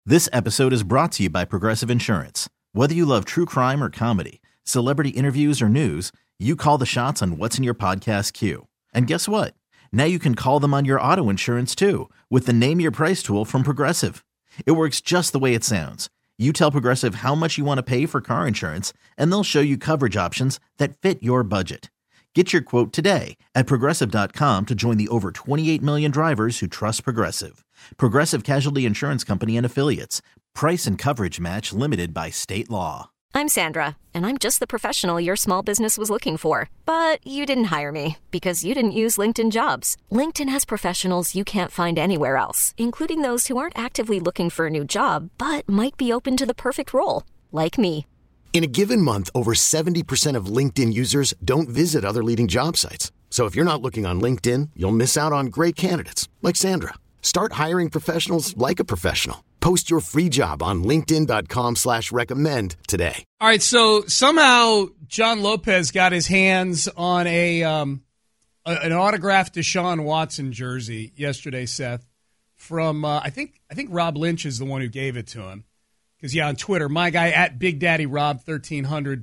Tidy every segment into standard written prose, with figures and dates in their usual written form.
This episode is brought to you by Progressive Insurance. Whether you love true crime or comedy, celebrity interviews or news, you call the shots on what's in your podcast queue. And guess what? Now you can call them on your auto insurance too with the Name Your Price tool from Progressive. It works just the way it sounds. You tell Progressive how much you want to pay for car insurance, and they'll show you coverage options that fit your budget. Get your quote today at Progressive.com to join the over 28 million drivers who trust Progressive. Progressive Casualty Insurance Company and Affiliates. Price and coverage match limited by state law. I'm Sandra, and I'm just the professional your small business was looking for. But you didn't hire me because you didn't use LinkedIn Jobs. LinkedIn has professionals you can't find anywhere else, including those who aren't actively looking for a new job, but might be open to the perfect role, like me. In a given month, over 70% of LinkedIn users don't visit other leading job sites. So if you're not looking on LinkedIn, you'll miss out on great candidates like Sandra. Start hiring professionals like a professional. Post your free job on linkedin.com/recommend today. All right, so somehow John Lopez got his hands on an autographed Deshaun Watson jersey yesterday, Seth, from I think Rob Lynch is the one who gave it to him. Because, on Twitter, my guy at Big Daddy Rob 1300,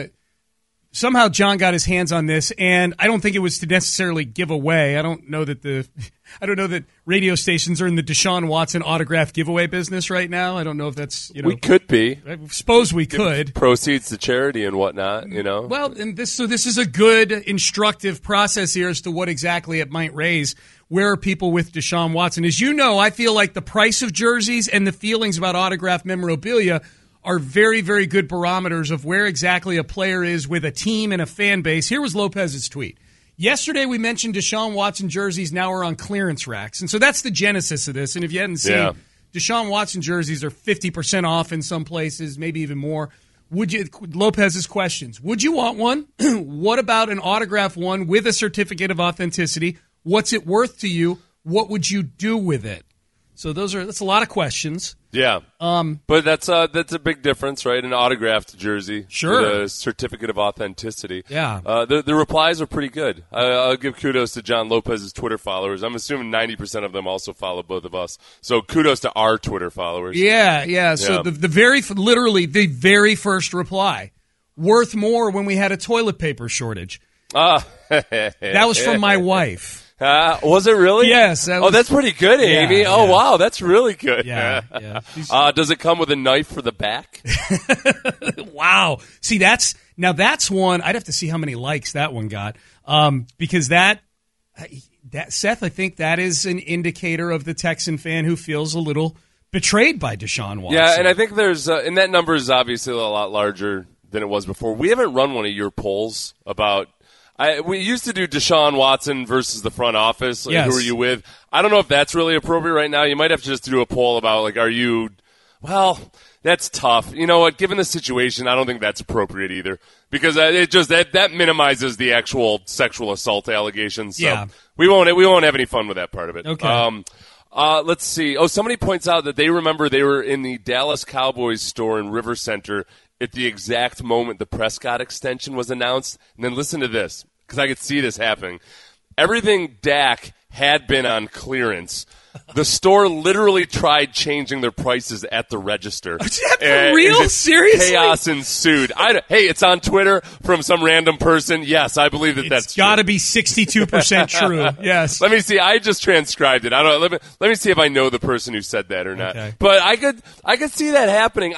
somehow John got his hands on this, and I don't think it was to necessarily give away. I don't know that radio stations are in the Deshaun Watson autograph giveaway business right now. I don't know if that's, we could be. I suppose we could. Proceeds to charity and whatnot, Well, and this is a good, instructive process here as to what exactly it might raise. Where are people with Deshaun Watson? As you know, I feel like the price of jerseys and the feelings about autographed memorabilia are very, very good barometers of where exactly a player is with a team and a fan base. Here was Lopez's tweet. Yesterday we mentioned Deshaun Watson jerseys now are on clearance racks. And so that's the genesis of this. And if you hadn't seen, Deshaun Watson jerseys are 50% off in some places, maybe even more. Lopez's questions. Would you want one? What about an autographed one with a certificate of authenticity? What's it worth to you? What would you do with it? So that's a lot of questions. Yeah. But that's a big difference, right? An autographed jersey. Sure. With a certificate of authenticity. Yeah. The replies are pretty good. I'll give kudos to John Lopez's Twitter followers. I'm assuming 90% of them also follow both of us. So kudos to our Twitter followers. Yeah. So literally the very first reply, worth more when we had a toilet paper shortage. That was from my wife. Was it really? Yes. That's pretty good, Amy. Yeah, oh, wow, that's really good. Yeah. Does it come with a knife for the back? Wow. See, that's one. I'd have to see how many likes that one got, because that Seth, I think that is an indicator of the Texan fan who feels a little betrayed by Deshaun Watson. Yeah, and I think there's and that number is obviously a lot larger than it was before. We haven't run one of your polls about. We used to do Deshaun Watson versus the front office. Like, yes. Who are you with? I don't know if that's really appropriate right now. You might have to just do a poll about, like, are you – well, that's tough. You know what? Given the situation, I don't think that's appropriate either because it just that minimizes the actual sexual assault allegations. So yeah. We won't have any fun with that part of it. Okay. Let's see. Oh, somebody points out that they remember they were in the Dallas Cowboys store in River Center at the exact moment the Prescott extension was announced. And then listen to this, because I could see this happening. Everything Dak had been on clearance. The store literally tried changing their prices at the register. Is that for real? Seriously? Chaos ensued. Hey, it's on Twitter from some random person. Yes, I believe that's It's got to be 62% true. Yes. Let me see. I just transcribed it. I don't. Let me see if I know the person who said that or not. Okay. But I could see that happening.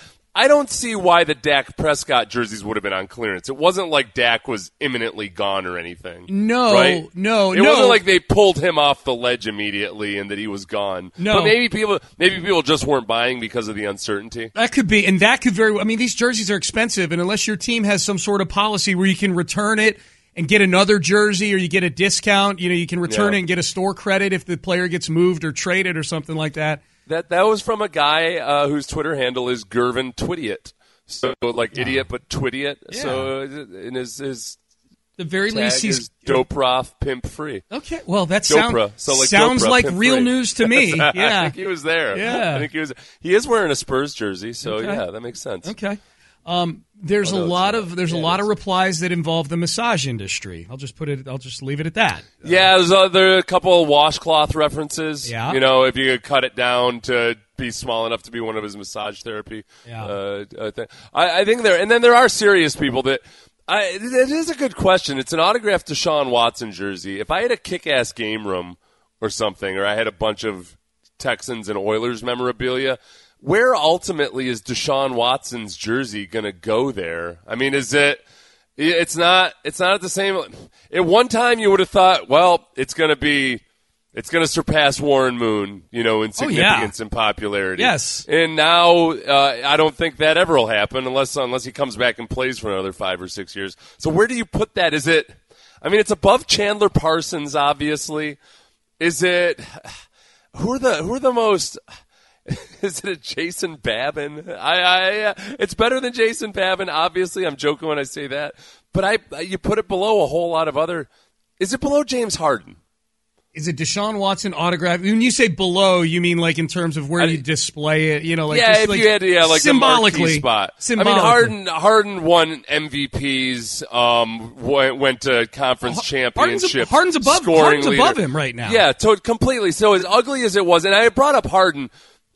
I don't see why the Dak Prescott jerseys would have been on clearance. It wasn't like Dak was imminently gone or anything. No, right? no. It wasn't like they pulled him off the ledge immediately and that he was gone. No. But maybe people just weren't buying because of the uncertainty. That could be, and that could very well. I mean, these jerseys are expensive, and unless your team has some sort of policy where you can return it and get another jersey or you get a discount, you can return it and get a store credit if the player gets moved or traded or something like that. That was from a guy whose Twitter handle is Gervin Twittiot. So like idiot, but Twittiot. Yeah. So in his the very least, he's Doproth Pimp Free. Okay, well that sounds like real news to me. Yeah, I think he was there. Yeah, I think he was. He is wearing a Spurs jersey, so yeah, that makes sense. Okay. There's a lot of replies that involve the massage industry. I'll just leave it at that. Yeah, there are a couple of washcloth references. Yeah. If you could cut it down to be small enough to be one of his massage therapy. Yeah. I think and then there are serious people that. It is a good question. It's an autographed Deshaun Watson jersey. If I had a kick-ass game room or something, or I had a bunch of Texans and Oilers memorabilia, where ultimately is Deshaun Watson's jersey going to go there? I mean, is it? It's not at the same. At one time, you would have thought, well, it's going to surpass Warren Moon, in significance and popularity. Yes. And now, I don't think that ever will happen unless he comes back and plays for another 5 or 6 years. So where do you put that? Is it? I mean, it's above Chandler Parsons, obviously. Is it? Who are the most? Is it a Jason Babin? It's better than Jason Babin. Obviously, I'm joking when I say that, but you put it below a whole lot of other. Is it below James Harden? Is it Deshaun Watson autograph? When you say below, you mean like in terms of where you display it? You had symbolically the spot. I mean, Harden won MVPs, went to conference championships. Harden's above him right now. Yeah, completely. So as ugly as it was, and I brought up Harden.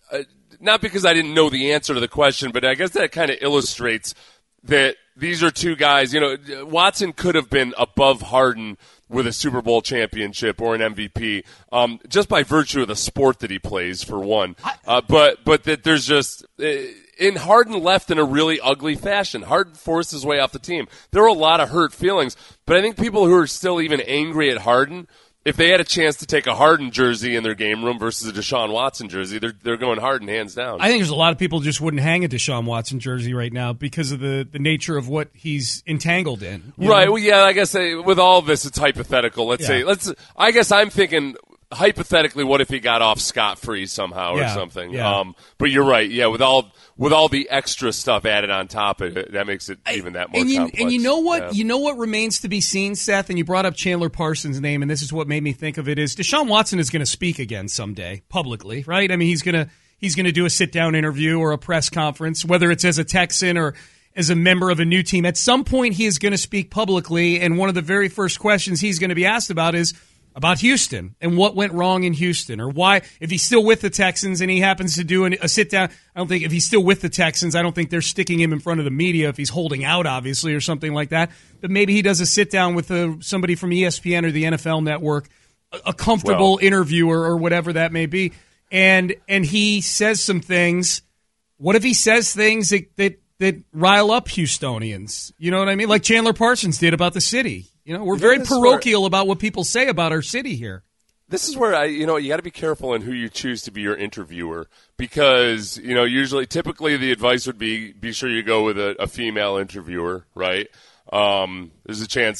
Not because I didn't know the answer to the question, but I guess that kind of illustrates that these are two guys. Watson could have been above Harden with a Super Bowl championship or an MVP, just by virtue of the sport that he plays, for one. But that there's just and Harden left in a really ugly fashion. Harden forced his way off the team. There were a lot of hurt feelings, but I think people who are still even angry at Harden, if they had a chance to take a Harden jersey in their game room versus a Deshaun Watson jersey, they're going Harden hands down. I think there's a lot of people just wouldn't hang a Deshaun Watson jersey right now because of the nature of what he's entangled in. Right. Well, yeah, I guess with all of this, it's hypothetical. I guess I'm thinking hypothetically, what if he got off scot-free somehow or something? Yeah. But you're right. Yeah, with all the extra stuff added on top of it, that makes it even that more complex. And you know what? Yeah. You know what remains to be seen, Seth? And you brought up Chandler Parsons' name, and this is what made me think of it, is Deshaun Watson is going to speak again someday, publicly, right? I mean, he's going to do a sit-down interview or a press conference, whether it's as a Texan or as a member of a new team. At some point, he is going to speak publicly, and one of the very first questions he's going to be asked about is about Houston and what went wrong in Houston, or why, if he's still with the Texans and he happens to do a sit-down, I don't think, if he's still with the Texans, I don't think they're sticking him in front of the media if he's holding out, obviously, or something like that. But maybe he does a sit-down with somebody from ESPN or the NFL Network, a comfortable interviewer or whatever that may be, and he says some things. What if he says things that rile up Houstonians? You know what I mean? Like Chandler Parsons did about the city. We're very parochial about what people say about our city here. This is where you got to be careful in who you choose to be your interviewer, because typically the advice would be sure you go with a female interviewer, right? There's a chance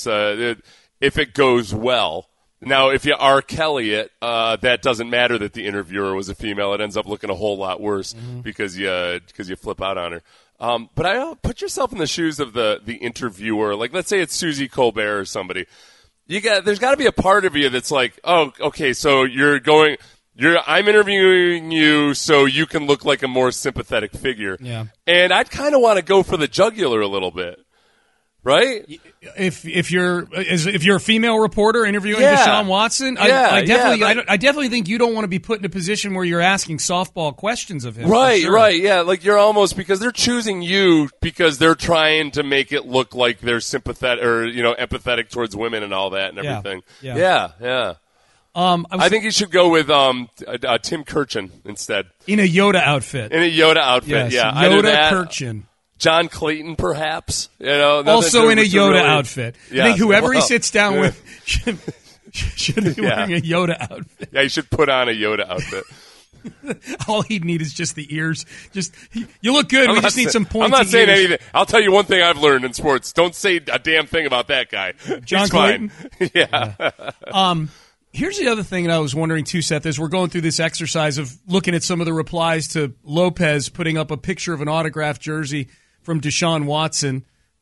if it goes well. Now, if you R. Kelly it, that doesn't matter that the interviewer was a female. It ends up looking a whole lot worse because you flip out on her. But put yourself in the shoes of the interviewer. Like, let's say it's Susie Colbert or somebody. There's got to be a part of you that's like, oh, okay, so I'm interviewing you so you can look like a more sympathetic figure. Yeah. And I'd kind of want to go for the jugular a little bit. Right? If you're a female reporter interviewing Deshaun Watson, I definitely think you don't want to be put in a position where you're asking softball questions of him. Right, sure. Right, yeah. Like you're almost, because they're choosing you because they're trying to make it look like they're sympathetic or empathetic towards women and all that and everything. Yeah. I think you should go with Tim Kurchin instead. In a Yoda outfit. Yes, yeah. Yoda Kurchin. John Clayton, perhaps. Also in a Yoda outfit. Yeah, I think whoever he sits down with should be wearing a Yoda outfit. Yeah, you should put on a Yoda outfit. All he'd need is just the ears. You look good. We just need some pointy I'm not saying ears. anything. I'll tell you one thing I've learned in sports. Don't say a damn thing about that guy. John Clayton? Yeah. Here's the other thing that I was wondering, too, Seth, as we're going through this exercise of looking at some of the replies to Lopez putting up a picture of an autographed jersey from Deshaun Watson,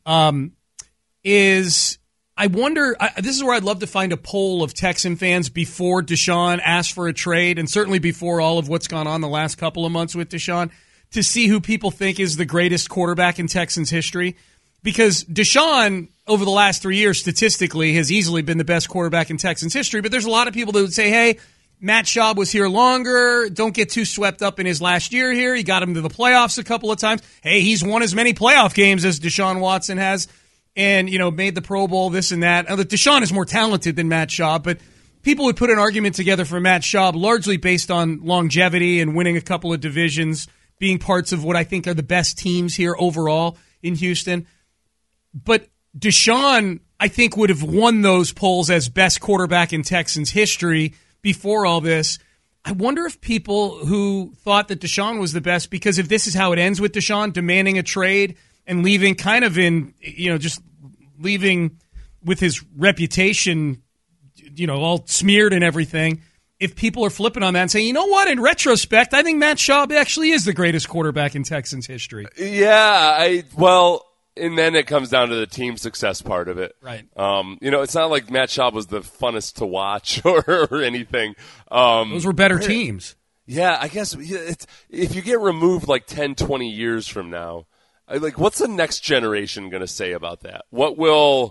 is I wonder, this is where I'd love to find a poll of Texan fans before Deshaun asked for a trade, and certainly before all of what's gone on the last couple of months with Deshaun, to see who people think is the greatest quarterback in Texans history. Because Deshaun, over the last 3 years, statistically, has easily been the best quarterback in Texans history. But there's a lot of people that would say, hey, Matt Schaub was here longer. Don't get too swept up in his last year here. He got him to the playoffs a couple of times. Hey, he's won as many playoff games as Deshaun Watson has and, made the Pro Bowl, this and that. Now, Deshaun is more talented than Matt Schaub, but people would put an argument together for Matt Schaub largely based on longevity and winning a couple of divisions, being parts of what I think are the best teams here overall in Houston. But Deshaun, I think, would have won those polls as best quarterback in Texans history before all this. I wonder if people who thought that Deshaun was the best, because if this is how it ends with Deshaun demanding a trade and leaving kind of in, just leaving with his reputation, all smeared and everything, if people are flipping on that and saying, you know what, in retrospect, I think Matt Schaub actually is the greatest quarterback in Texans history. Yeah, and then it comes down to the team success part of it. Right. It's not like Matt Schaub was the funnest to watch or anything. Those were better teams. Yeah, I guess if you get removed like 10, 20 years from now, what's the next generation going to say about that? What will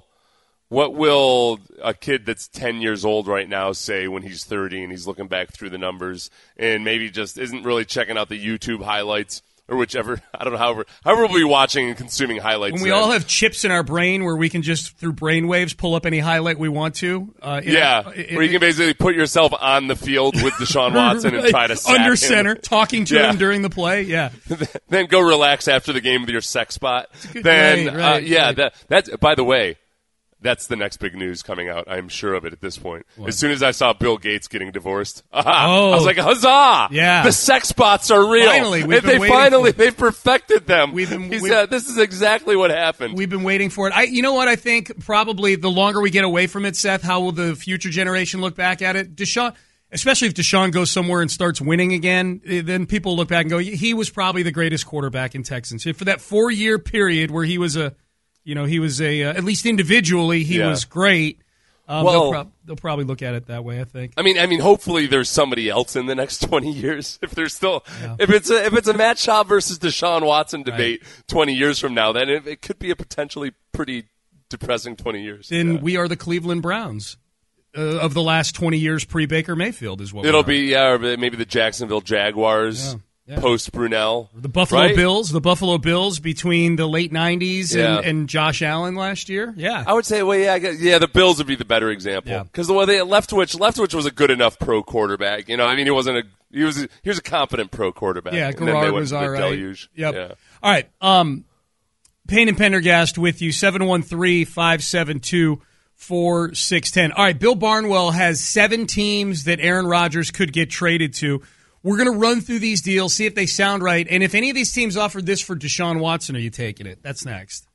a kid that's 10 years old right now say when he's 30 and he's looking back through the numbers and maybe just isn't really checking out the YouTube highlights? Or whichever, I don't know, however we'll be watching and consuming highlights. When we all have chips in our brain where we can just, through brain waves, pull up any highlight we want to. Where you can basically put yourself on the field with Deshaun Watson and try to sack under him. center, talking to him during the play, Then go relax after the game with your sex spot. Right. That's, by the way, that's the next big news coming out. I'm sure of it at this point. What? As soon as I saw Bill Gates getting divorced, I was like, huzzah! Yeah. The sex spots are real. Finally, they've perfected them. This is exactly what happened. We've been waiting for it. You know what? I think probably the longer we get away from it, Seth, how will the future generation look back at it? Deshaun, especially if Deshaun goes somewhere and starts winning again, then people look back and go, he was probably the greatest quarterback in Texans. For that 4-year period where he was at least individually, he was great. They'll probably look at it that way, I think. I mean, hopefully there's somebody else in the next 20 years. If there's still, if it's a Matt Schaub versus Deshaun Watson debate 20 years from now, then it could be a potentially pretty depressing 20 years. Then we are the Cleveland Browns of the last 20 years pre-Baker Mayfield is what it'll be. Or maybe the Jacksonville Jaguars. Yeah. Post Brunell, the Buffalo Bills between the late '90s and Josh Allen last year. Yeah, I would say. The Bills would be the better example because the way Leftwich was a good enough pro quarterback. He wasn't he was a competent pro quarterback. Yeah, Garrard was all right. Deluge. Yep. Yeah. All right. Payne and Pendergast with you. 713-572-4610. All right. Bill Barnwell has 7 teams that Aaron Rodgers could get traded to. We're going to run through these deals, see if they sound right, and if any of these teams offered this for Deshaun Watson, are you taking it? That's next.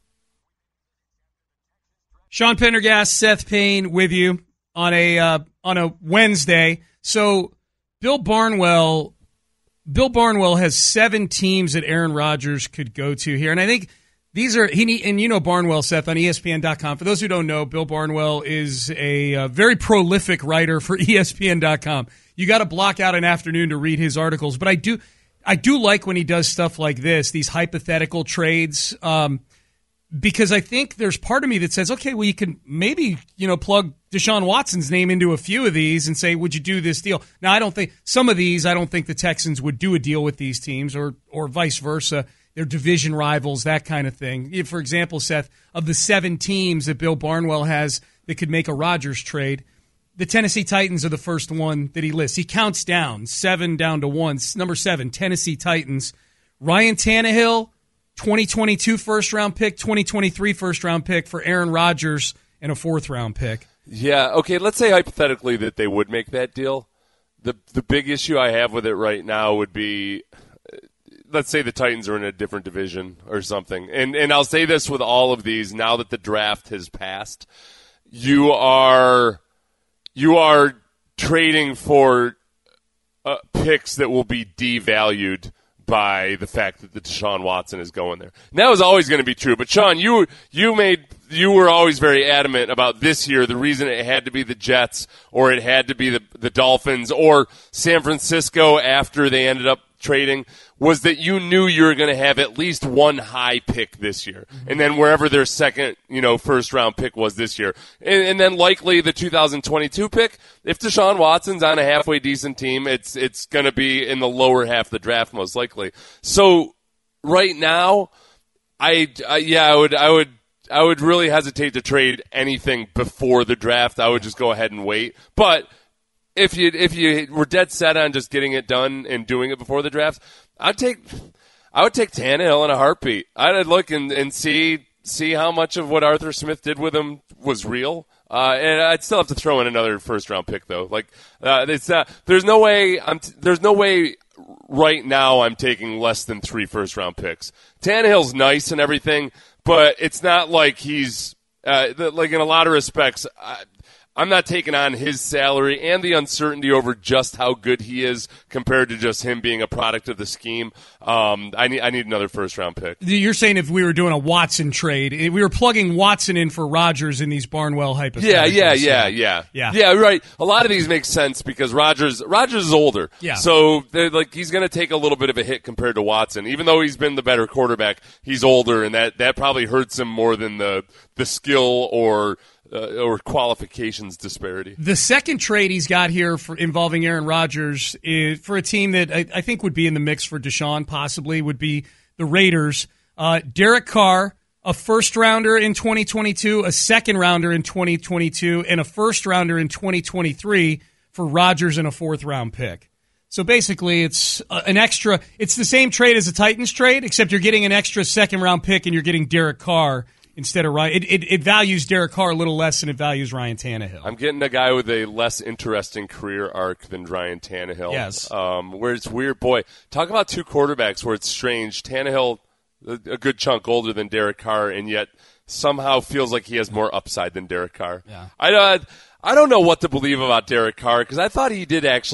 Sean Pendergast, Seth Payne with you on a Wednesday. So Bill Barnwell has 7 teams that Aaron Rodgers could go to here, and I think these are Barnwell, Seth, on ESPN.com. For those who don't know, Bill Barnwell is a very prolific writer for ESPN.com. You got to block out an afternoon to read his articles, but I do like when he does stuff like this, these hypothetical trades, because I think there's part of me that says, okay, well, you can maybe plug Deshaun Watson's name into a few of these and say, would you do this deal? Now, I don't think the Texans would do a deal with these teams, or vice versa. They're division rivals, that kind of thing. For example, Seth, of the 7 teams that Bill Barnwell has that could make a Rodgers trade, the Tennessee Titans are the first one that he lists. He counts down 7 down to 1. Number 7, Tennessee Titans. Ryan Tannehill, 2022 first-round pick, 2023 first-round pick for Aaron Rodgers, and a 4th-round pick. Yeah, okay, let's say hypothetically that they would make that deal. The big issue I have with it right now would be, let's say the Titans are in a different division or something. And I'll say this with all of these, now that the draft has passed, you are trading for picks that will be devalued by the fact that the Deshaun Watson is going there. And that was always going to be true. But Sean, you were always very adamant about this year. The reason it had to be the Jets, or it had to be the Dolphins, or San Francisco after they ended up trading was that you knew you were going to have at least one high pick this year. And then wherever their second, first round pick was this year. And then likely the 2022 pick, if Deshaun Watson's on a halfway decent team, it's going to be in the lower half of the draft most likely. So right now, I would really hesitate to trade anything before the draft. I would just go ahead and wait. But if you were dead set on just getting it done and doing it before the draft, I would take Tannehill in a heartbeat. I'd look and see how much of what Arthur Smith did with him was real. And I'd still have to throw in another first round pick though. There's no way right now I'm taking less than 3 first round picks. Tannehill's nice and everything, but it's not like he's like in a lot of respects. I'm not taking on his salary and the uncertainty over just how good he is compared to just him being a product of the scheme. I need another first-round pick. You're saying if we were doing a Watson trade, if we were plugging Watson in for Rodgers in these Barnwell hypotheticals. Yeah, right. A lot of these make sense because Rodgers is older. Yeah. So he's going to take a little bit of a hit compared to Watson. Even though he's been the better quarterback, he's older, and that probably hurts him more than the skill or qualifications disparity. The second trade he's got here involving Aaron Rodgers is for a team that I think would be in the mix for Deshaun possibly would be the Raiders. Derek Carr, a first-rounder in 2022, a second-rounder in 2022, and a first-rounder in 2023 for Rodgers and a fourth-round pick. So basically it's it's the same trade as a Titans trade, except you're getting an extra second-round pick and you're getting Derek Carr instead of Ryan. It values Derek Carr a little less than it values Ryan Tannehill. I'm getting a guy with a less interesting career arc than Ryan Tannehill. Yes. Where it's weird. Boy, talk about two quarterbacks where it's strange. Tannehill, a good chunk older than Derek Carr, and yet somehow feels like he has more upside than Derek Carr. Yeah. I don't know what to believe about Derek Carr because I thought he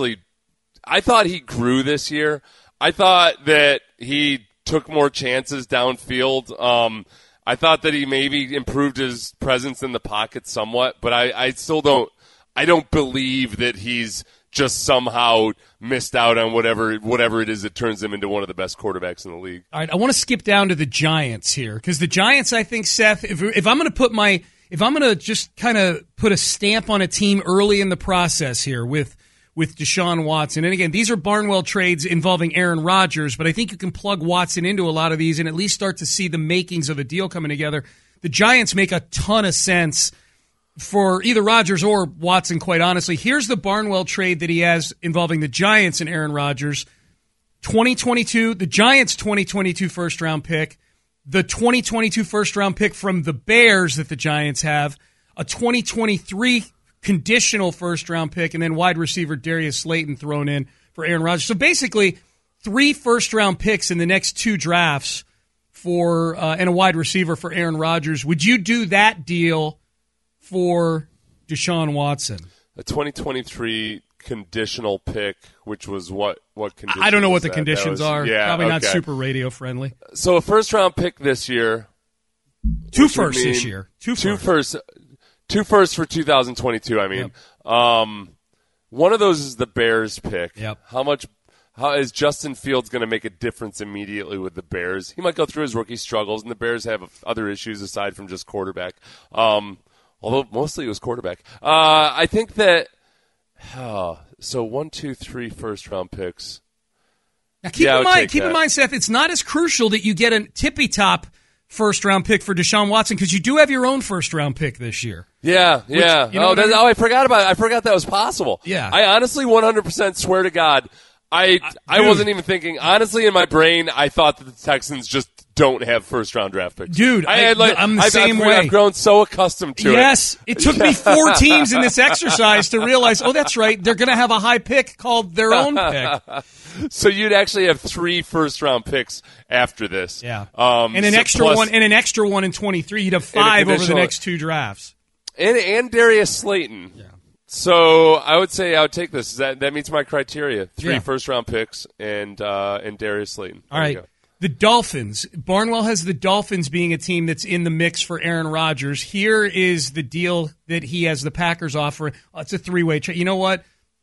grew this year. I thought that he took more chances downfield. I thought that he maybe improved his presence in the pocket somewhat, but I still don't believe that he's just somehow missed out on whatever it is that turns him into one of the best quarterbacks in the league. All right, I want to skip down to the Giants here because the Giants, I think, Seth, if I'm going to just kind of put a stamp on a team early in the process here with Deshaun Watson. And again, these are Barnwell trades involving Aaron Rodgers, but I think you can plug Watson into a lot of these and at least start to see the makings of a deal coming together. The Giants make a ton of sense for either Rodgers or Watson, quite honestly. Here's the Barnwell trade that he has involving the Giants and Aaron Rodgers. 2022, the Giants' 2022 first-round pick, the 2022 first-round pick from the Bears that the Giants have, a 2023 conditional first-round pick, and then wide receiver Darius Slayton thrown in for Aaron Rodgers. So basically, 3 first-round picks in the next 2 drafts for and a wide receiver for Aaron Rodgers. Would you do that deal for Deshaun Watson? A 2023 conditional pick, which was what conditions? I don't know what the conditions are. Yeah, probably not super radio-friendly. So a first-round pick this year. 2 firsts this year. 2 firsts. 2 firsts for 2022, I mean. Yep. One of those is the Bears pick. Yep. How is Justin Fields going to make a difference immediately with the Bears? He might go through his rookie struggles, and the Bears have other issues aside from just quarterback. Although mostly it was quarterback. I think that so 1, 2, 3 first-round picks. Now keep in mind, Seth, it's not as crucial that you get a tippy-top first-round pick for Deshaun Watson because you do have your own first-round pick this year. Yeah. I forgot about it. I forgot that was possible. Yeah. I honestly 100% swear to God, I wasn't even thinking. Honestly, in my brain, I thought that the Texans just don't have first-round draft picks. Dude, I'm the same way. I've grown so accustomed to it. Yes, it took me 4 teams in this exercise to realize, oh, that's right, they're going to have a high pick called their own pick. So you'd actually have 3 first-round picks after this. Yeah, and an extra one in 23. You'd have 5 over the next 2 drafts. And Darius Slayton. Yeah. So I would say I would take this. That meets my criteria. 3 first-round picks and Darius Slayton. All right. The Dolphins. Barnwell has the Dolphins being a team that's in the mix for Aaron Rodgers. Here is the deal that he has the Packers offer. It's a 3-way trade. You know what?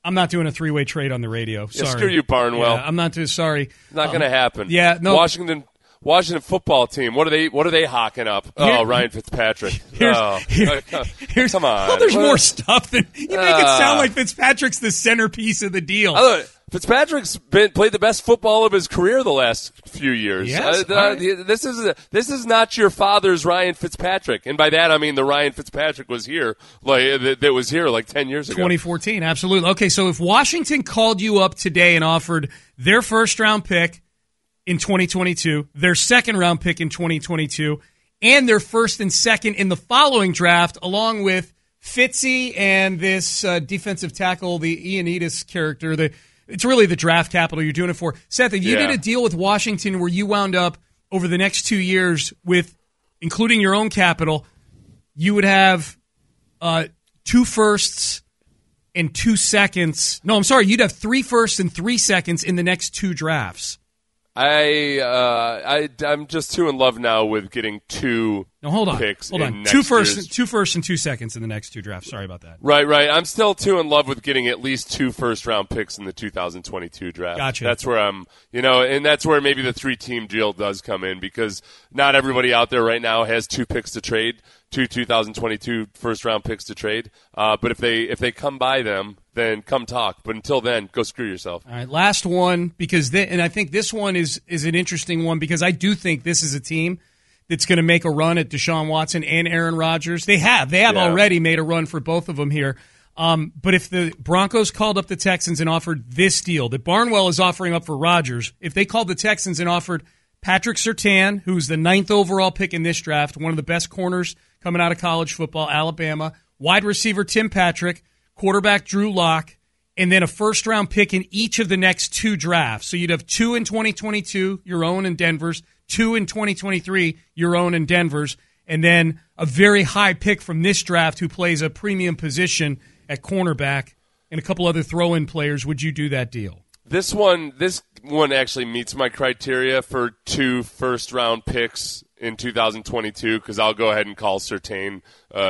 I'm not doing a three-way trade on the radio. Sorry. Yeah, screw you, Barnwell. Yeah, I'm not too sorry. Not going to happen. Yeah, no. Washington football team. What are they hawking up? Ryan Fitzpatrick. Come on. Oh, there's more stuff than you make it sound like Fitzpatrick's the centerpiece of the deal. Fitzpatrick's played the best football of his career the last few years. Yes, this is not your father's Ryan Fitzpatrick, and by that I mean the Ryan Fitzpatrick was here, that was here like 10 years ago. 2014, absolutely. Okay, so if Washington called you up today and offered their first-round pick in 2022, their second-round pick in 2022, and their first and second in the following draft, along with Fitzy and this defensive tackle, the Ioannidis character, it's really the draft capital you're doing it for. Seth, if you did a deal with Washington where you wound up over the next 2 years with, including your own capital, you would have 2 firsts and 2 seconds. No, I'm sorry. You'd have 3 firsts and 3 seconds in the next 2 drafts. I'm just too in love now with getting 2 picks. Hold on. 2 firsts and 2 seconds in the next 2 drafts. Sorry about that. Right. I'm still too in love with getting at least 2 first-round picks in the 2022 draft. Gotcha. That's where I'm, and that's where maybe the 3-team deal does come in, because not everybody out there right now has 2 picks to trade, 2 2022 first-round picks to trade. But if they come by them, then come talk. But until then, go screw yourself. All right, last one, and I think this one is an interesting one, because I do think this is a team that's going to make a run at Deshaun Watson and Aaron Rodgers. They have already made a run for both of them here. But if the Broncos called up the Texans and offered this deal that Barnwell is offering up for Rodgers, if they called the Texans and offered Patrick Surtain, who's the 9th overall pick in this draft, one of the best corners coming out of college football, Alabama, wide receiver Tim Patrick, quarterback Drew Lock, and then a first-round pick in each of the next 2 drafts. So you'd have 2 in 2022, your own and Denver's, 2 in 2023, your own and Denver's, and then a very high pick from this draft who plays a premium position at cornerback and a couple other throw-in players. Would you do that deal? This one actually meets my criteria for 2 first-round picks in 2022, because I'll go ahead and call Surtain.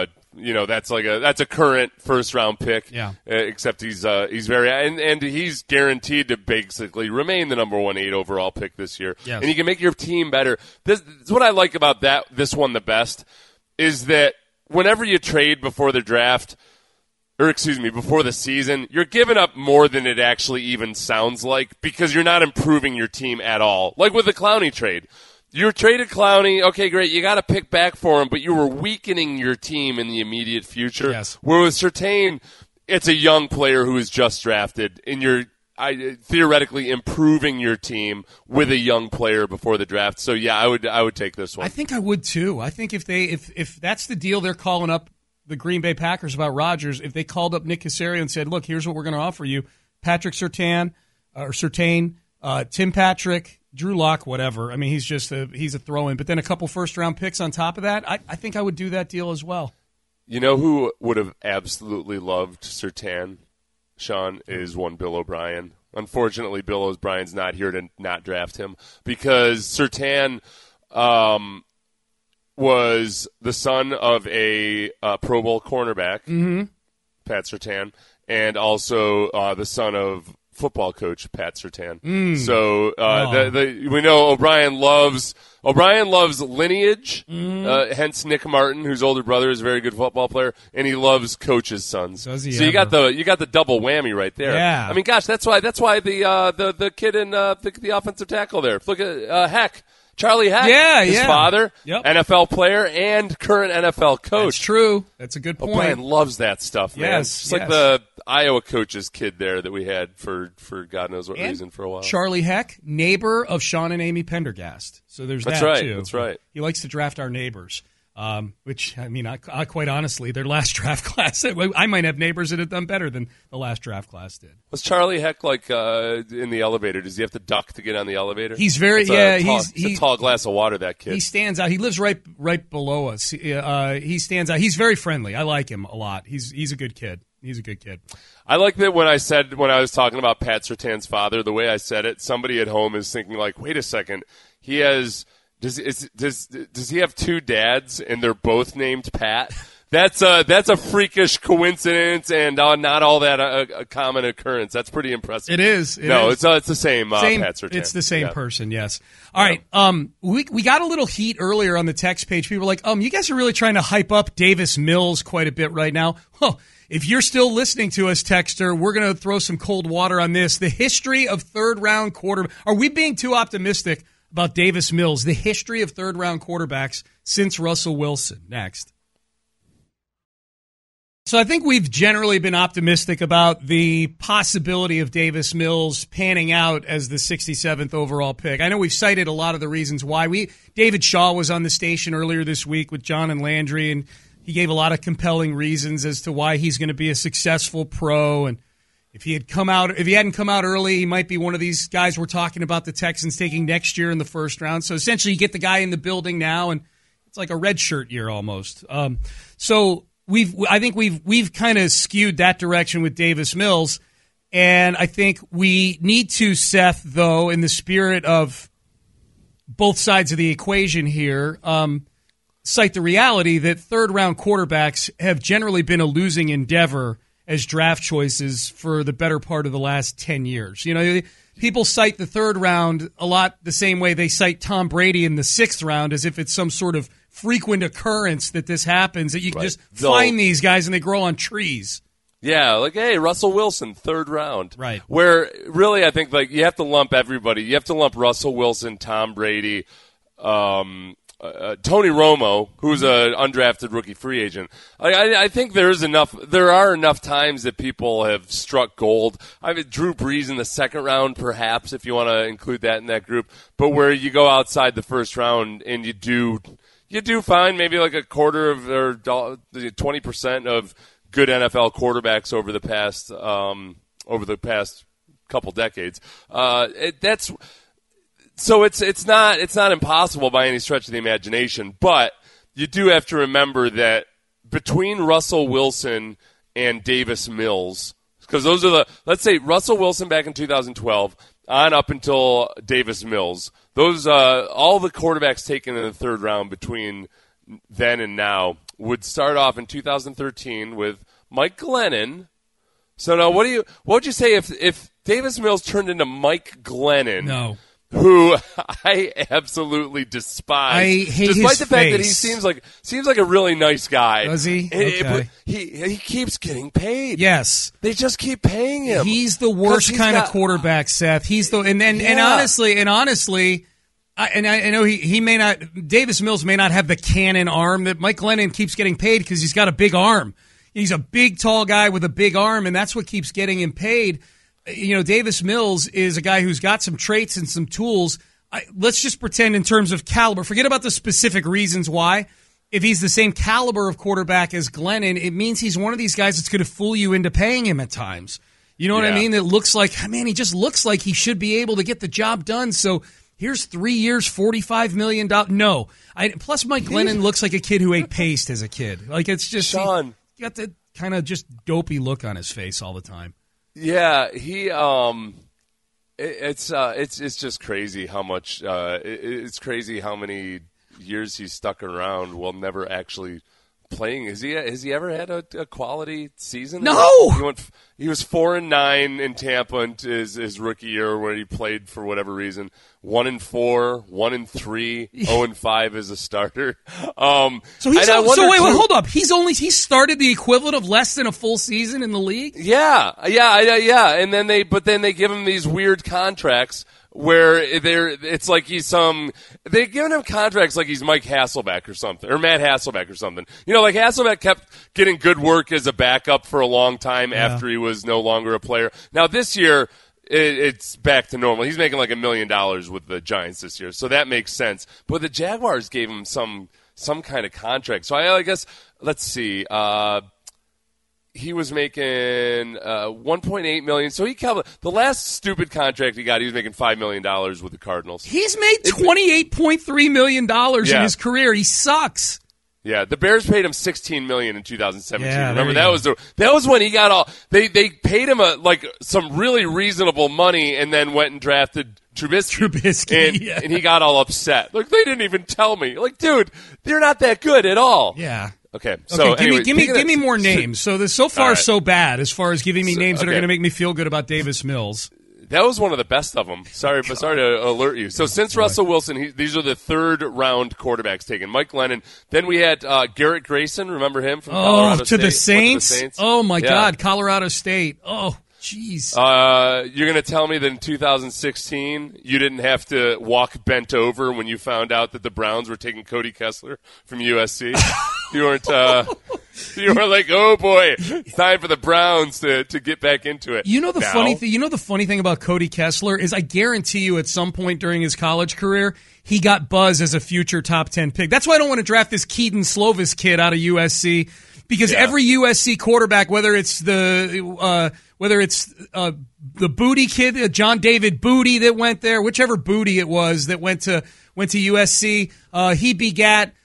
That's a current first round pick. Yeah. Except he's very and he's guaranteed to basically remain the number 8 overall pick this year. Yes. And you can make your team better. This is what I like about this one the best, is that whenever you trade before the draft, before the season, you're giving up more than it actually even sounds like, because you're not improving your team at all. Like with the Clowney trade. You traded Clowney, okay, great. You got to pick back for him, but you were weakening your team in the immediate future. Yes. Where with Surtain, it's a young player who was just drafted, and you're theoretically improving your team with a young player before the draft. So yeah, I would take this one. I think I would too. I think if that's the deal they're calling up the Green Bay Packers about Rodgers, if they called up Nick Caserio and said, "Look, here's what we're going to offer you: Patrick Surtain, Tim Patrick." Drew Lock, whatever. I mean, he's a throw-in. But then a couple first-round picks on top of that, I think I would do that deal as well. You know who would have absolutely loved Surtain, Sean, is one Bill O'Brien. Unfortunately, Bill O'Brien's not here to not draft him, because Surtain was the son of a Pro Bowl cornerback, Pat Surtain, and also the son of football coach Pat Surtain. So we know O'Brien loves lineage, hence Nick Martin, whose older brother is a very good football player, and he loves coaches' sons. So you got the double whammy right there. Yeah. I mean, gosh, that's why the kid in the offensive tackle there. Look at Heck. Charlie Heck, his father, NFL player and current NFL coach. That's true. That's a good point. O'Brien loves that stuff, man. Yes, it's like the Iowa coach's kid there that we had for God knows what reason for a while. Charlie Heck, neighbor of Sean and Amy Pendergast. So there's that, too. That's right. He likes to draft our neighbors. Which, I mean, I quite honestly, their last draft class, I might have neighbors that have done better than the last draft class did. Was Charlie Heck like in the elevator? Does he have to duck to get on the elevator? He's very, he's a tall glass of water, that kid. He stands out. He lives right below us. He stands out. He's very friendly. I like him a lot. He's a good kid. He's a good kid. I like that when I was talking about Pat Surtain's father, the way I said it, somebody at home is thinking like, wait a second, he has. Does he have 2 dads and they're both named Pat? That's a freakish coincidence and not all that a common occurrence. That's pretty impressive. It is. It's the same. Pat Surtain. It's the same person. Yes. All right. We got a little heat earlier on the text page. People were like, you guys are really trying to hype up Davis Mills quite a bit right now. Well, if you're still listening to us, Texter, we're going to throw some cold water on this. The history of third-round quarterback. Are we being too optimistic about Davis Mills? The history of third-round quarterbacks since Russell Wilson. Next. So I think we've generally been optimistic about the possibility of Davis Mills panning out as the 67th overall pick. I know we've cited a lot of the reasons why. David Shaw was on the station earlier this week with John and Landry, and he gave a lot of compelling reasons as to why he's going to be a successful pro. And if he hadn't come out early, he might be one of these guys we're talking about the Texans taking next year in the first round. So essentially, you get the guy in the building now, and it's like a redshirt year almost. I think we've kind of skewed that direction with Davis Mills, and I think we need to, Seth, though, in the spirit of both sides of the equation here, cite the reality that third-round quarterbacks have generally been a losing endeavor as draft choices for the better part of the last 10 years. You know, people cite the third round a lot the same way they cite Tom Brady in the sixth round, as if it's some sort of frequent occurrence that this happens, that you can just find these guys and they grow on trees. Yeah, like, hey, Russell Wilson, third round. Right. Where really I think like you have to lump everybody. You have to lump Russell Wilson, Tom Brady, Tony Romo, who's an undrafted rookie free agent. I think there are enough times that people have struck gold. I mean, Drew Brees in the second round, perhaps, if you want to include that in that group. But where you go outside the first round and you do find maybe like a quarter of or 20% of good NFL quarterbacks over the past couple decades. So it's not impossible by any stretch of the imagination, but you do have to remember that between Russell Wilson and Davis Mills, because those are let's say Russell Wilson back in 2012 on up until Davis Mills, those all the quarterbacks taken in the third round between then and now would start off in 2013 with Mike Glennon. So now what would you say if Davis Mills turned into Mike Glennon? No. Who I absolutely despise. I hate despite his the fact face. that he seems like a really nice guy. Does he? Okay. He keeps getting paid. Yes. They just keep paying him. He's the worst kind of quarterback, Seth. He's and honestly, I know he may not. Davis Mills may not have the cannon arm that Mike Glennon keeps getting paid because he's got a big arm. He's a big, tall guy with a big arm, and that's what keeps getting him paid. You know, Davis Mills is a guy who's got some traits and some tools. Let's just pretend in terms of caliber. Forget about the specific reasons why. If he's the same caliber of quarterback as Glennon, it means he's one of these guys that's going to fool you into paying him at times. You know what I mean? That looks like, man, he just looks like he should be able to get the job done. So here's 3 years, $45 million. No. Plus, Mike Glennon looks like a kid who ate paste as a kid. Like, it's just, Sean. He got that kind of just dopey look on his face all the time. Yeah, he it's just crazy how much it's crazy how many years he's stuck around while never actually playing. Has he ever had a quality season? No. He was 4-9 in Tampa in his rookie year where he played for whatever reason. 1-4, 1-3, 0-5 as a starter. So wait, hold up. He started the equivalent of less than a full season in the league? Yeah. And then they give him these weird contracts where it's like they've given him contracts like he's Mike Hasselbeck or something, or Matt Hasselbeck or something. You know, like Hasselbeck kept getting good work as a backup for a long time after he was no longer a player. Now this year, it's back to normal. He's making like $1 million with the Giants this year, so that makes sense. But the Jaguars gave him some kind of contract. So I guess, let's see. He was making $1.8 million. So the last stupid contract he got, he was making $5 million with the Cardinals. He's made $28.3 million in his career. He sucks. Yeah, the Bears paid him $16 million in 2017. Yeah, remember that was when he got all they paid him some really reasonable money and then went and drafted Trubisky and he got all upset. Like, they didn't even tell me. Like, dude, they're not that good at all. Yeah. Okay, so okay, anyway, give me more names. So this so far right. so bad as far as giving me names that are okay. going to make me feel good about Davis Mills. That was one of the best of them. Sorry to alert you. So since Russell Wilson, these are the third-round quarterbacks taken. Mike Lennon. Then we had Garrett Grayson. Remember him from Colorado State? The Saints? To the Saints? Oh, my God. Colorado State. Oh, jeez. You're going to tell me that in 2016 you didn't have to walk bent over when you found out that the Browns were taking Cody Kessler from USC? You weren't... You were like, oh boy, it's time for the Browns to get back into it. You know the funny thing. You know the funny thing about Cody Kessler is I guarantee you at some point during his college career he got buzz as a future top 10 pick. That's why I don't want to draft this Keaton Slovis kid out of USC because every USC quarterback, whether it's the Booty kid, John David Booty that went there, whichever Booty it was that went to USC, he begat.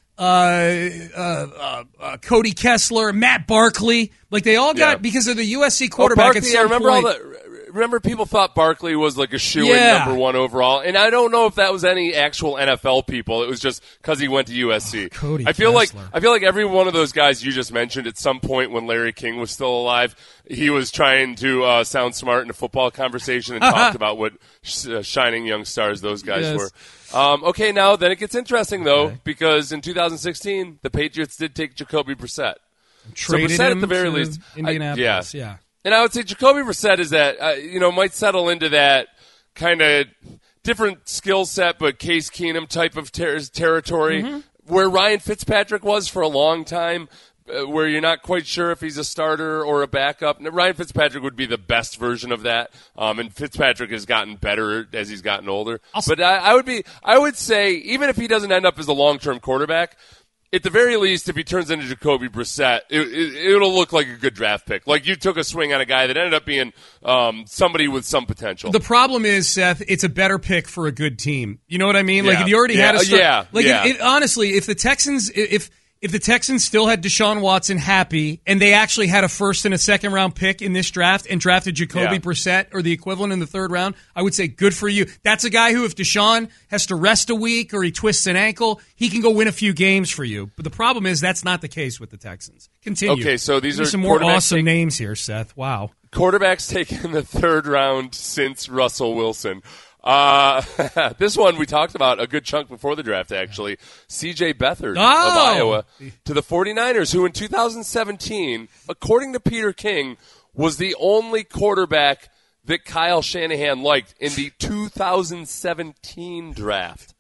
Cody Kessler, Matt Barkley, like they all got because of the USC quarterback. Barkley, I remember remember people thought Barkley was like a shoo-in number one overall, and I don't know if that was any actual NFL people. It was just because he went to USC. Cody I feel Kessler. like every one of those guys you just mentioned at some point when Larry King was still alive, he was trying to sound smart in a football conversation and talk about what shining young stars those guys were. Okay, now then it gets interesting though because in 2016 the Patriots did take Jacoby Brissett. Traded so Brissett him at the very to least, Indianapolis. Yeah. And I would say Jacoby Brissett is that might settle into that kind of different skill set, but Case Keenum type of territory where Ryan Fitzpatrick was for a long time. Where you're not quite sure if he's a starter or a backup. Now, Ryan Fitzpatrick would be the best version of that, and Fitzpatrick has gotten better as he's gotten older. But I would say even if he doesn't end up as a long-term quarterback, at the very least, if he turns into Jacoby Brissett, it'll look like a good draft pick. Like you took a swing on a guy that ended up being somebody with some potential. The problem is, Seth, it's a better pick for a good team. You know what I mean? Like if you already had a start, honestly, if the Texans if the Texans still had Deshaun Watson happy and they actually had a first and a second round pick in this draft and drafted Jacoby Brissett or the equivalent in the third round, I would say good for you. That's a guy who, if Deshaun has to rest a week or he twists an ankle, he can go win a few games for you. But the problem is that's not the case with the Texans. Continue. Okay, so these are some more awesome names here, Seth. Wow. Quarterbacks taken in the third round since Russell Wilson. This one we talked about a good chunk before the draft, actually. C.J. Beathard of Iowa to the 49ers, who in 2017, according to Peter King, was the only quarterback that Kyle Shanahan liked in the 2017 draft.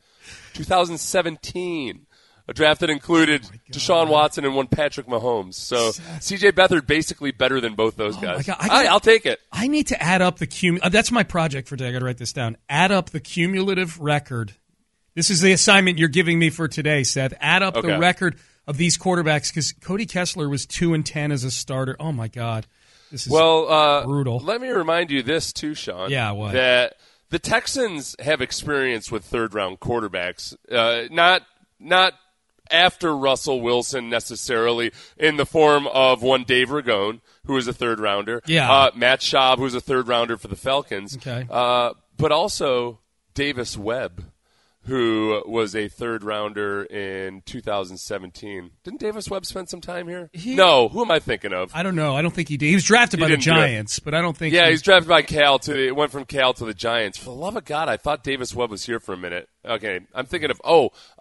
2017. A draft that included Deshaun Watson and one Patrick Mahomes. So C.J. Beathard basically better than both those guys. I'll take it. I need to add up the that's my project for today. I got to write this down. Add up the cumulative record. This is the assignment you're giving me for today, Seth. Add up the record of these quarterbacks because Cody Kessler was 2-10 as a starter. Oh my God, this is brutal. Let me remind you this too, Sean. Yeah, what? That the Texans have experience with third round quarterbacks. Not after Russell Wilson necessarily, in the form of one Dave Ragone, who was a third rounder. Yeah. Matt Schaub, who was a third rounder for the Falcons. Okay. But also Davis Webb, who was a third rounder in 2017. Didn't Davis Webb spend some time here? No. Who am I thinking of? I don't know. I don't think he did. He was drafted by the Giants, but I don't think. Yeah, he was drafted by Cal. It went from Cal to the Giants. For the love of God, I thought Davis Webb was here for a minute. Okay, I'm thinking of.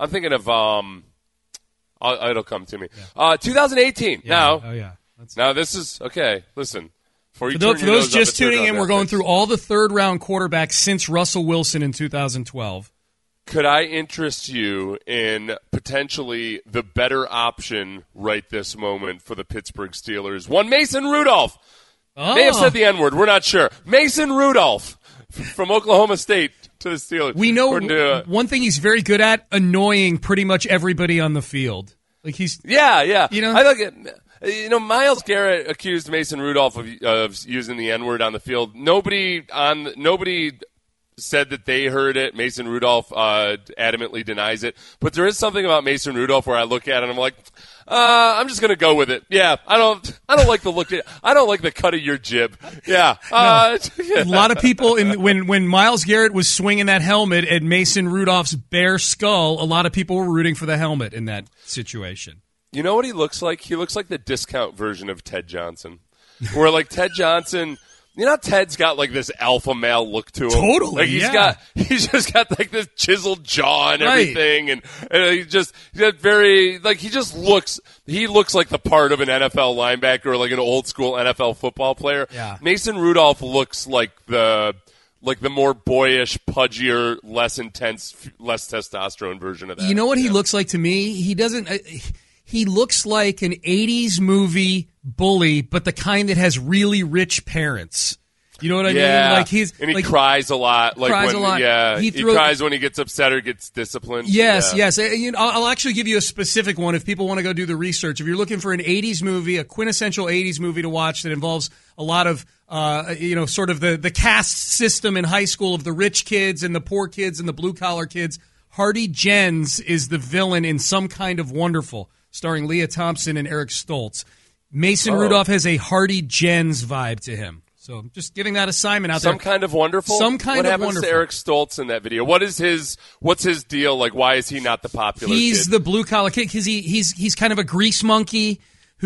It'll come to me. 2018. Yeah. Now. Oh yeah. Now this is okay. Listen. For those just tuning in, we're going through all the third round quarterbacks since Russell Wilson in 2012. Could I interest you in potentially the better option right this moment for the Pittsburgh Steelers? One Mason Rudolph. May have said the N-word. We're not sure. Mason Rudolph from Oklahoma State to the Steelers. We know one thing he's very good at, annoying pretty much everybody on the field. Like he's yeah. You know, I look at Myles Garrett accused Mason Rudolph of using the N-word on the field. Nobody said that they heard it. Mason Rudolph adamantly denies it. But there is something about Mason Rudolph where I look at it and I'm like, I'm just going to go with it. Yeah, I don't like the look. I don't like the cut of your jib. Yeah. A lot of people, when Myles Garrett was swinging that helmet at Mason Rudolph's bare skull, a lot of people were rooting for the helmet in that situation. You know what he looks like? He looks like the discount version of Ted Johnson. Where, like, Ted Johnson, you know, Ted's got, like, this alpha male look to him. Totally, like, he's just got, like, this chiseled jaw and everything. And he looks like the part of an NFL linebacker or, like, an old school NFL football player. Yeah. Mason Rudolph looks like the more boyish, pudgier, less intense, less testosterone version of that. You know what he looks like to me? He doesn't. He looks like an 80s movie bully, but the kind that has really rich parents. You know what I mean? Like he cries a lot. Like cries a lot. Yeah, he cries when he gets upset or gets disciplined. Yes. I'll actually give you a specific one if people want to go do the research. If you're looking for an 80s movie, a quintessential 80s movie to watch that involves a lot of, sort of the caste system in high school of the rich kids and the poor kids and the blue-collar kids, Hardy Jens is the villain in Some Kind of Wonderful, starring Leah Thompson and Eric Stoltz. Mason Rudolph has a Hardy Jens vibe to him. So just giving that assignment out there. Some Kind of Wonderful? Some Kind of Wonderful. What happens to Eric Stoltz in that video? What's his deal? Like, why is he not the popular He's kid? the blue-collar kid because he's kind of a grease monkey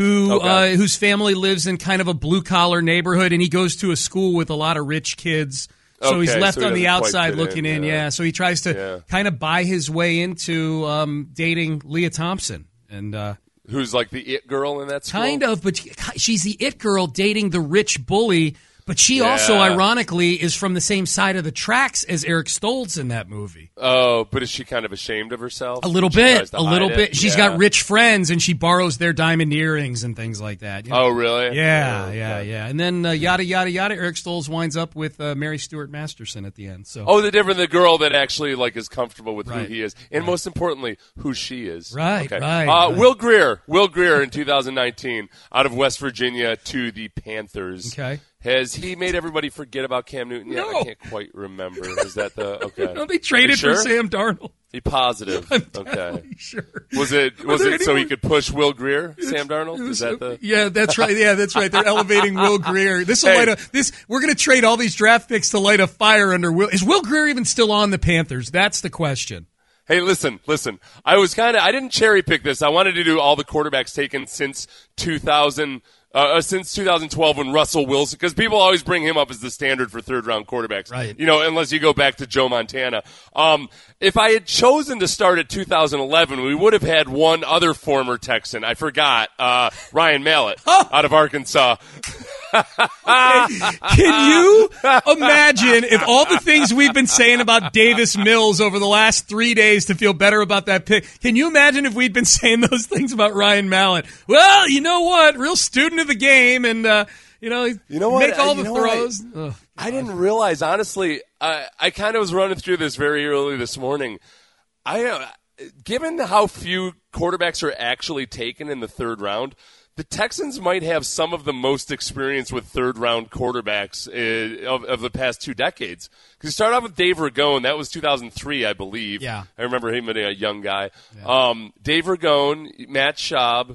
whose family lives in kind of a blue-collar neighborhood, and he goes to a school with a lot of rich kids. So he's left on the outside looking in. Yeah, so he tries to kind of buy his way into dating Leah Thompson. And who's like the it girl in that school? Kind of, but she's the it girl dating the rich bully. But she also, ironically, is from the same side of the tracks as Eric Stoltz in that movie. Oh, but is she kind of ashamed of herself? A little bit. She's got rich friends, and she borrows their diamond earrings and things like that. You know? Oh, really? Yeah. And then yada, yada, yada, Eric Stoltz winds up with Mary Stuart Masterson at the end. So. Oh, the girl that actually like is comfortable with who he is. And most importantly, who she is. Right. Will Greer in 2019 out of West Virginia to the Panthers. Okay. Has he made everybody forget about Cam Newton yet? No. I can't quite remember. Is that the okay? No, they traded for Sam Darnold. Be positive. I'm okay. Sure. Was it so he could push Will Greer, Sam Darnold? Is that the? Yeah, that's right. Yeah, that's right. They're elevating Will Greer. We're going to trade all these draft picks to light a fire under Will. Is Will Greer even still on the Panthers? That's the question. Hey, listen. I didn't cherry pick this. I wanted to do all the quarterbacks taken since 2012 when Russell Wilson, because people always bring him up as the standard for third-round quarterbacks. Right. You know, unless you go back to Joe Montana. If I had chosen to start at 2011, we would have had one other former Texan. I forgot, Ryan Mallett out of Arkansas. Can you imagine if all the things we've been saying about Davis Mills over the last 3 days to feel better about that pick, can you imagine if we'd been saying those things about Ryan Mallett? Well, you know what? Real student of the game and, make all the throws. I didn't realize, honestly, I kind of was running through this very early this morning. Given how few quarterbacks are actually taken in the third round, the Texans might have some of the most experience with third-round quarterbacks of the past 2 decades. Because you start off with Dave Ragone. That was 2003, I believe. Yeah. I remember him being a young guy. Yeah. Dave Ragone, Matt Schaub,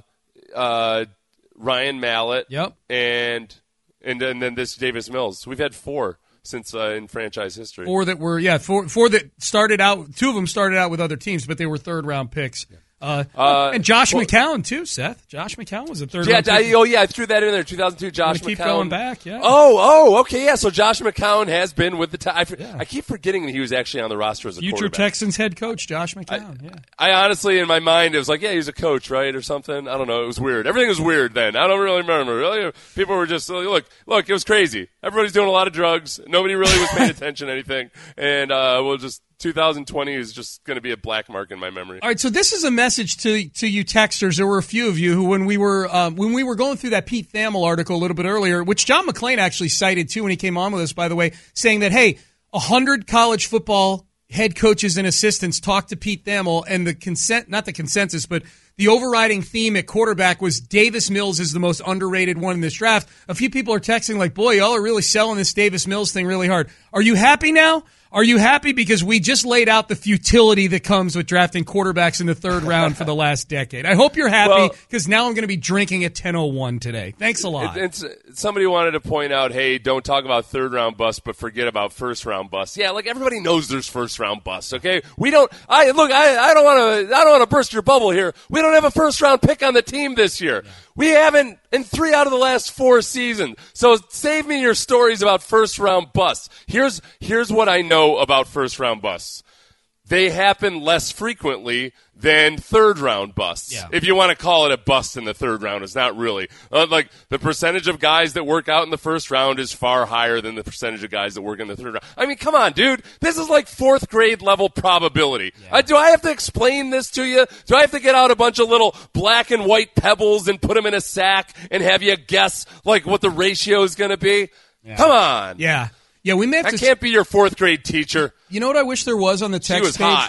Ryan Mallett, and then this Davis Mills. So we've had 4 since in franchise history. 4 that were, four that started out. 2 of them started out with other teams, but they were third-round picks. Yeah. And Josh McCown, too, Seth. Josh McCown was a third-round pick. I threw that in there. 2002, Josh McCown. Keep going back, yeah. Okay, yeah. So Josh McCown has been with the I keep forgetting that he was actually on the roster as a future quarterback. Texans head coach, Josh McCown, I honestly, in my mind, it was like, he was a coach, right, or something. I don't know. It was weird. Everything was weird then. I don't really remember. Really, people were just, look, it was crazy. Everybody's doing a lot of drugs. Nobody really was paying attention to anything. And 2020 is just going to be a black mark in my memory. All right, so this is a message to you texters. There were a few of you who, when we were going through that Pete Thamel article a little bit earlier, which John McClain actually cited too when he came on with us, by the way, saying that 100 college football head coaches and assistants talked to Pete Thamel, and the overriding theme at quarterback was Davis Mills is the most underrated one in this draft. A few people are texting like, boy, y'all are really selling this Davis Mills thing really hard. Are you happy now? Are you happy? Because we just laid out the futility that comes with drafting quarterbacks in the third round for the last decade. I hope you're happy because now I'm going to be drinking at 10:01 today. Thanks a lot. Somebody wanted to point out, hey, don't talk about third-round busts, but forget about first-round busts. Yeah, like everybody knows there's first-round busts. Okay, I don't want to burst your bubble here. We don't have a first-round pick on the team this year. Yeah. We haven't in 3 out of the last 4 seasons. So save me your stories about first-round busts. Here's what I know about first-round busts. They happen less frequently than third-round busts. Yeah. If you want to call it a bust in the third round, it's not really. Like, the percentage of guys that work out in the first round is far higher than the percentage of guys that work in the third round. I mean, come on, dude. This is like 4th grade level probability. Yeah. Do I have to explain this to you? Do I have to get out a bunch of little black and white pebbles and put them in a sack and have you guess, like, what the ratio is going to be? Yeah. Come on. Yeah. Yeah, we may have to. I can't be your 4th grade teacher. You know what I wish there was on the text page? She was hot.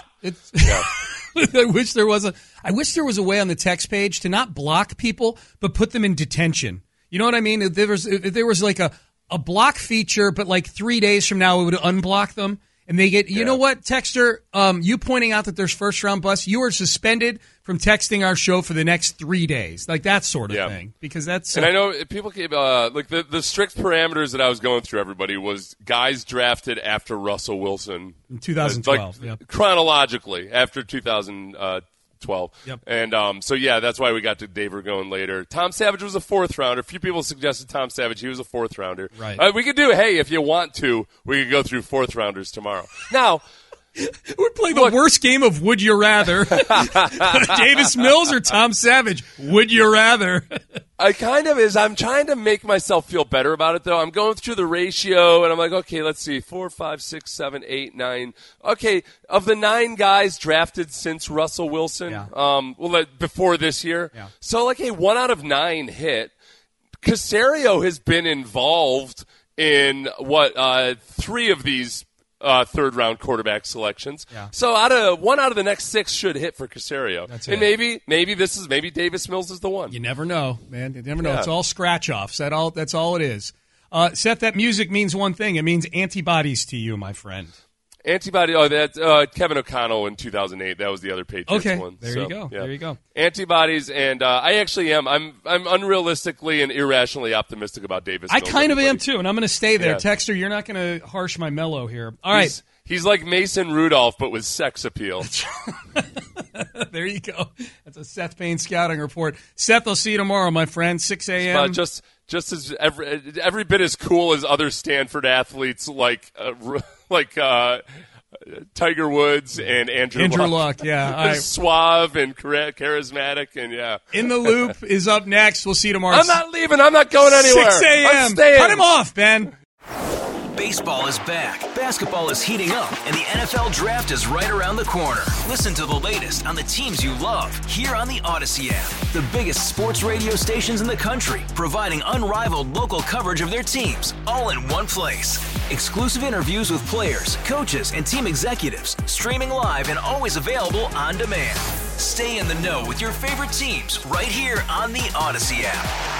I wish there was a way on the text page to not block people, but put them in detention. You know what I mean? If there was like a block feature, but like 3 days from now, it would unblock them. And they get, you know what, Texter, you pointing out that there's first-round busts, you are suspended from texting our show for the next 3 days. Like that sort of thing. Because that's... And I know people keep, like the strict parameters that I was going through, everybody, was guys drafted after Russell Wilson. In 2012, chronologically, after 2012. Yep. And that's why we got to Dave Ragone later. Tom Savage was a 4th rounder. A few people suggested Tom Savage. He was a 4th rounder. Right. We could do, if you want to, we could go through 4th rounders tomorrow. Now, we're playing the worst game of Would You Rather. Davis Mills or Tom Savage? Would you rather? I'm trying to make myself feel better about it, though. I'm going through the ratio, and I'm like, okay, let's see, 4, 5, 6, 7, 8, 9. Okay, of the 9 guys drafted since Russell Wilson, before this year, so like a 1 out of 9 hit. Caserio has been involved in 3 of these third-round quarterback selections. Yeah. So 1 out of the next 6 should hit for Caserio. That's and it. maybe Davis Mills is the one. You never know, man. You never know. It's all scratch-offs. That's all it is. Seth, that music means one thing. It means antibodies to you, my friend. Antibody. That's Kevin O'Connell in 2008. That was the other Patriots one. There you go. Yeah. There you go. Antibodies, and I actually am. I'm unrealistically and irrationally optimistic about Davis. I kind of am too, and I'm going to stay there. Yeah. Texter, you're not going to harsh my mellow here. All right. He's like Mason Rudolph, but with sex appeal. There you go. That's a Seth Payne scouting report. Seth, I'll see you tomorrow, my friend. 6 a.m. Just as every bit as cool as other Stanford athletes like Tiger Woods and Andrew Luck. Yeah. Suave and charismatic, and In the Loop is up next. We'll see you tomorrow. I'm not leaving. I'm not going anywhere. 6 a.m. I'm staying. Cut him off, Ben. Baseball is back, basketball is heating up, and the NFL Draft is right around the corner. Listen to the latest on the teams you love here on the Odyssey app. The biggest sports radio stations in the country, providing unrivaled local coverage of their teams, all in one place. Exclusive interviews with players, coaches, and team executives, streaming live and always available on demand. Stay in the know with your favorite teams right here on the Odyssey app.